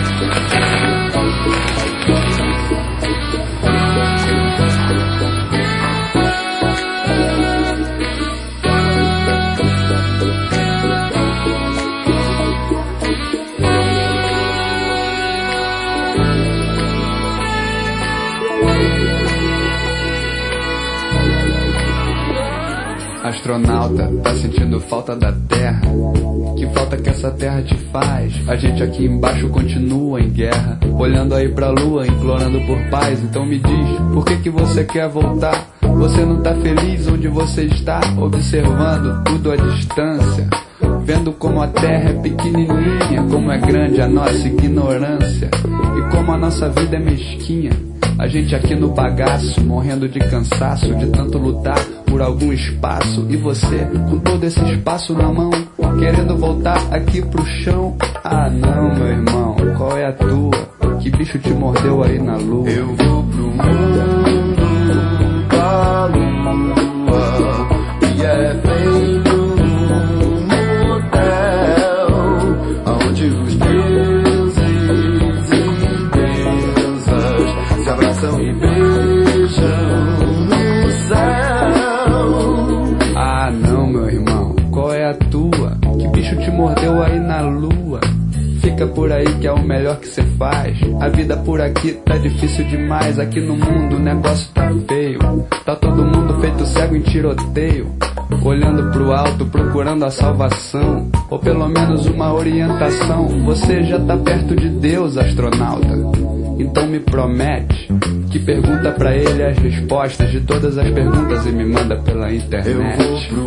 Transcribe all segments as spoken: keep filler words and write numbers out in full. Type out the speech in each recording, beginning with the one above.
Astronauta, tá sentindo falta da Terra? Que falta que essa Terra te faz? A gente aqui embaixo continua em guerra, olhando aí pra Lua, implorando por paz. Então me diz, por que que você quer voltar? Você não tá feliz onde você está? Observando tudo à distância, vendo como a Terra é pequenininha, como é grande a nossa ignorância e como a nossa vida é mesquinha. A gente aqui no bagaço, morrendo de cansaço, de tanto lutar por algum espaço. E você, com todo esse espaço na mão, querendo voltar aqui pro chão. Ah não, meu irmão, qual é a tua? Que bicho te mordeu aí na lua? Eu vou pro mundo da lua, que é feito num motel, onde os deuses e deusas se abraçam e beijam no céu. Ah não, meu irmão, qual é a tua? Que bicho te mordeu aí na lua? Fica por aí que é o melhor que cê faz. A vida por aqui tá difícil demais. Aqui no mundo o negócio tá feio. Tá todo mundo feito cego em tiroteio, olhando pro alto, procurando a salvação, ou pelo menos uma orientação. Você já tá perto de Deus, astronauta. Então me promete que pergunta pra ele as respostas de todas as perguntas e me manda pela internet. Eu vou pro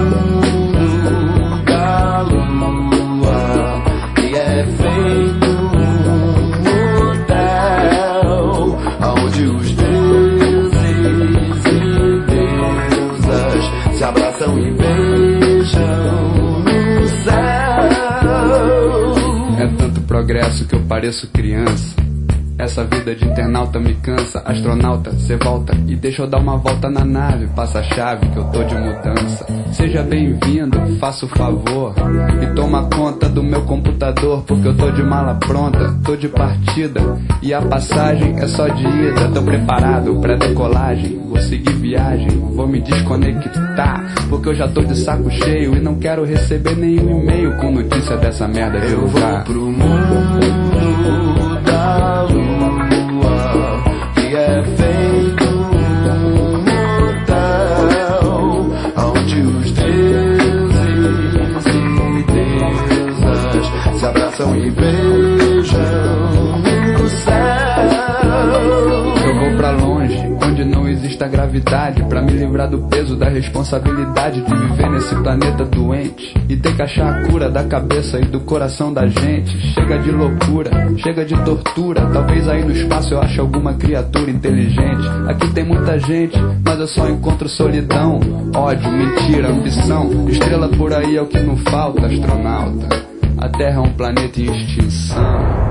mundo da lua, que é feito num motel, onde os deuses e deusas se abraçam e beijam no céu. É tanto progresso que eu pareço criança. Essa vida de internauta me cansa. Astronauta, cê volta e deixa eu dar uma volta na nave. Passa a chave que eu tô de mudança. Seja bem-vindo, faça o favor e toma conta do meu computador, porque eu tô de mala pronta, tô de partida e a passagem é só de ida. Tô preparado pra decolagem, vou seguir viagem, vou me desconectar, porque eu já tô de saco cheio e não quero receber nenhum e-mail com notícia dessa merda de Eu lugar. vou pro mundo da lua, que é feito num motel, onde os deuses e deusas se abraçam e beijam no céu. Eu vou pra longe, onde não existe a gravidade, pra me livrar do peso da responsabilidade de viver nesse planeta doente e ter que achar a cura da cabeça e do coração da gente. Chega de loucura, chega de tortura. Talvez aí no espaço eu ache alguma criatura inteligente. Aqui tem muita gente, mas eu só encontro solidão, ódio, mentira, ambição. Estrela por aí é o que não falta, astronauta. A Terra é um planeta em extinção.